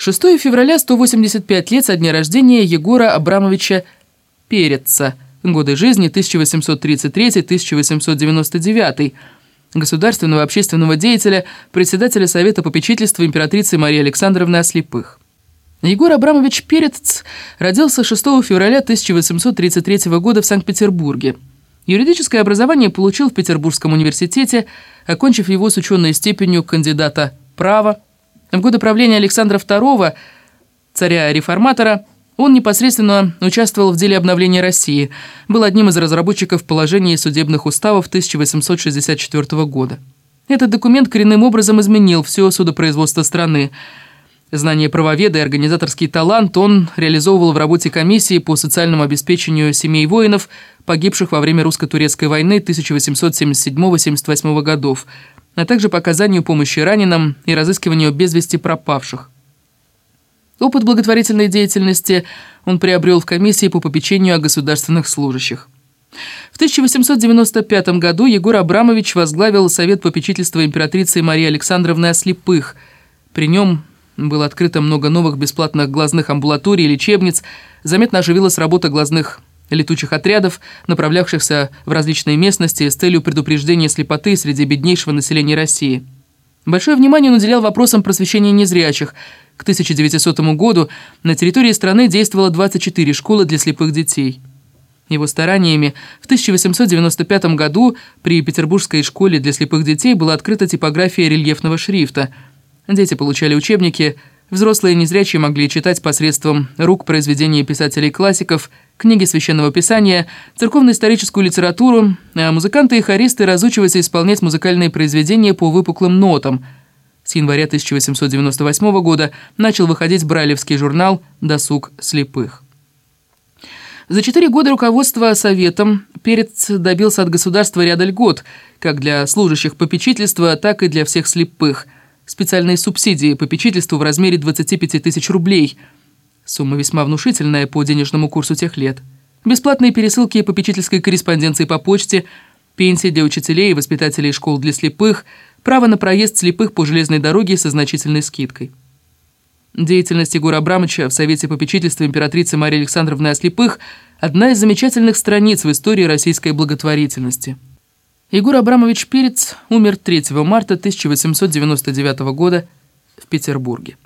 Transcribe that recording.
6 февраля, 185 лет со дня рождения Егора Абрамовича Переца, годы жизни 1833-1899, государственного общественного деятеля, председателя Совета попечительства императрицы Марии Александровны о слепых. Егор Абрамович Перец родился 6 февраля 1833 года в Санкт-Петербурге. Юридическое образование получил в Петербургском университете, окончив его с ученой степенью кандидата права. В годы правления Александра II, царя-реформатора, он непосредственно участвовал в деле обновления России, был одним из разработчиков положений судебных уставов 1864 года. Этот документ коренным образом изменил все судопроизводство страны. Знание правоведа и организаторский талант он реализовывал в работе комиссии по социальному обеспечению семей воинов, погибших во время русско-турецкой войны 1877-78 годов, а также по оказанию помощи раненым и разыскиванию без вести пропавших. Опыт благотворительной деятельности он приобрел в комиссии по попечению о государственных служащих. В 1895 году Егор Абрамович возглавил Совет попечительства императрицы Марии Александровны о слепых. При нем было открыто много новых бесплатных глазных амбулаторий и лечебниц, заметно оживилась работа глазных летучих отрядов, направлявшихся в различные местности с целью предупреждения слепоты среди беднейшего населения России. Большое внимание он уделял вопросам просвещения незрячих. К 1900 году на территории страны действовало 24 школы для слепых детей. Его стараниями в 1895 году при Петербургской школе для слепых детей была открыта типография рельефного шрифта. Дети получали учебники, взрослые незрячие могли читать посредством рук произведения писателей-классиков, книги священного писания, церковно-историческую литературу, а музыканты и хористы разучивались исполнять музыкальные произведения по выпуклым нотам. С января 1898 года начал выходить брайлевский журнал «Досуг слепых». За 4 года руководства Советом Перец добился от государства ряда льгот, как для служащих попечительства, так и для всех слепых. Специальные субсидии попечительству в размере 25 тысяч рублей. Сумма весьма внушительная по денежному курсу тех лет. Бесплатные пересылки попечительской корреспонденции по почте, пенсии для учителей и воспитателей школ для слепых, право на проезд слепых по железной дороге со значительной скидкой. Деятельность Егора Абрамовича в Совете попечительства императрицы Марии Александровны о слепых – одна из замечательных страниц в истории российской благотворительности. Егор Абрамович Перец умер 3 марта 1899 года в Петербурге.